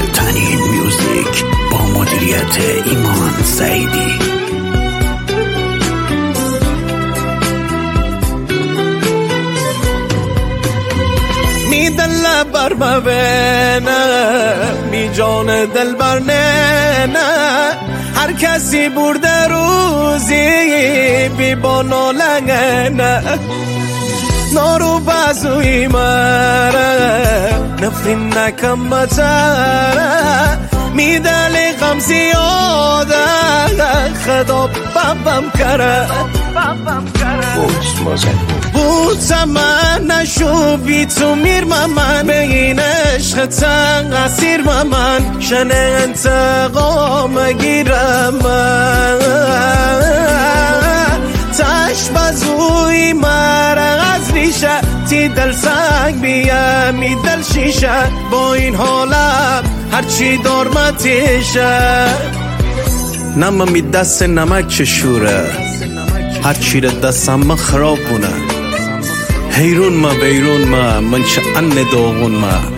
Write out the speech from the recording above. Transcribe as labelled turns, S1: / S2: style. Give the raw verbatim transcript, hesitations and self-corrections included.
S1: تنین میوزیک با مدیریت ایمان سعیدی.
S2: می دل بر مبینه می جان دل بر نه هر کسی برده روزی بی بانو لنگنه نارو بازوی مره نفرین نکم بچره می دل غم زیاده خدا بابم کره بود زمان نشو بی تو میر من بگین عشق تنقصیر من شن انتقام گیرم من تش بزوی مرق از ریشه تی دل سنگ بیم می دل شیشه با این حالم هرچی دارمتیشه نمه می دست نمک چشوره هرچی را دستم خراب بونه حیرون ما بیرون ما من چه ان داغون ما